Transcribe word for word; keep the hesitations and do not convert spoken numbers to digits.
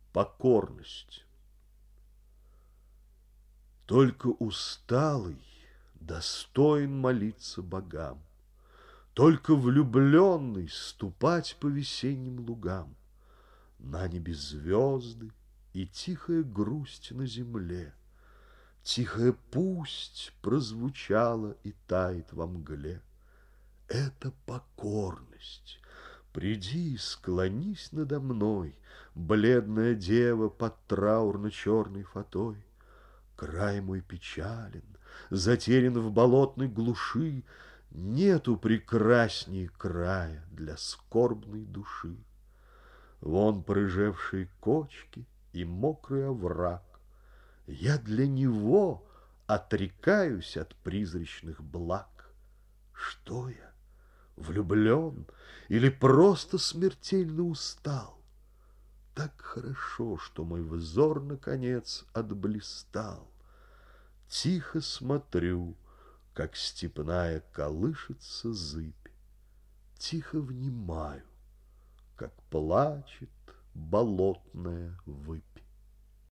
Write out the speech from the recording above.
Покорность. Только усталый достоин молиться богам, только влюбленный ступать по весенним лугам. На небе звезды и тихая грусть на земле, тихая пусть прозвучала и тает во мгле. Это покорность. Приди, склонись надо мной, бледная дева под траурно-черной фатой. Край мой печален, затерян в болотной глуши, нету прекрасней края для скорбной души. Вон порыжевшие кочки и мокрый овраг. Я для него отрекаюсь от призрачных благ. Что я, влюблен или просто смертельно устал? Так хорошо, что мой взор, наконец, отблистал. Тихо смотрю, как степная колышется зыбь. Тихо внимаю, как плачет болотная выпь.